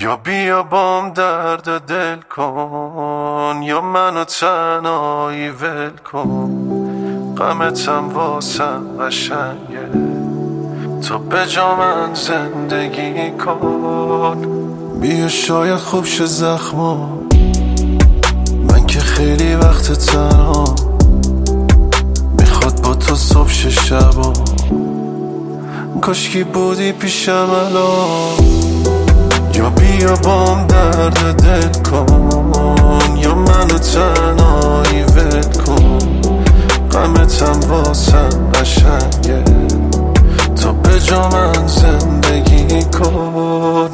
یا بیا بام درد دل کن، یا منو تنهایی ول کن. غمتم واسم قشنگه، تو به جا من زندگی کن. بیا شاید خوب شه زخما، من که خیلی وقت تنها. میخواد با تو صبح شه شبا، کاشکی بودی پیشم الان. یا بیا بام درد دل کن، یا منو تنهایی ول کن. غمتم واسم قشنگه، تو به جا من زندگی کن.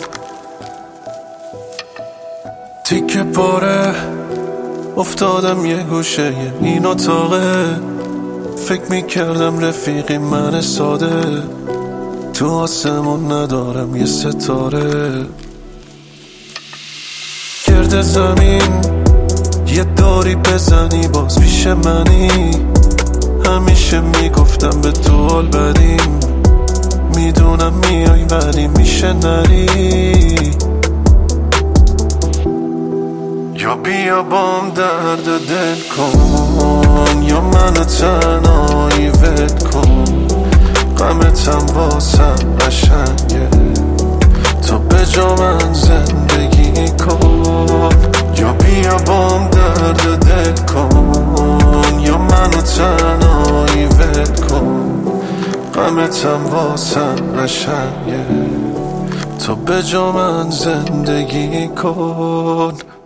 تیکه پاره افتادم یه گوشه این اتاقه، فکر میکردم رفیقی من ساده. تو آسمون ندارم یه ستاره، گرد زمین یه داری بزنی باز پیش منی. همیشه میگفتم به تو حال بدیم، میدونم میای ولی میشه نری. یا بیا بام درد دل کن، یا منو تنهایی ول کن. غمتم واسم قشنگه، تو به جا من زندگی کن. یا بیا بام درد دل کن، یا منو تنهایی ول کن. غمتم واسم قشنگه، تو به جا من زندگی کن.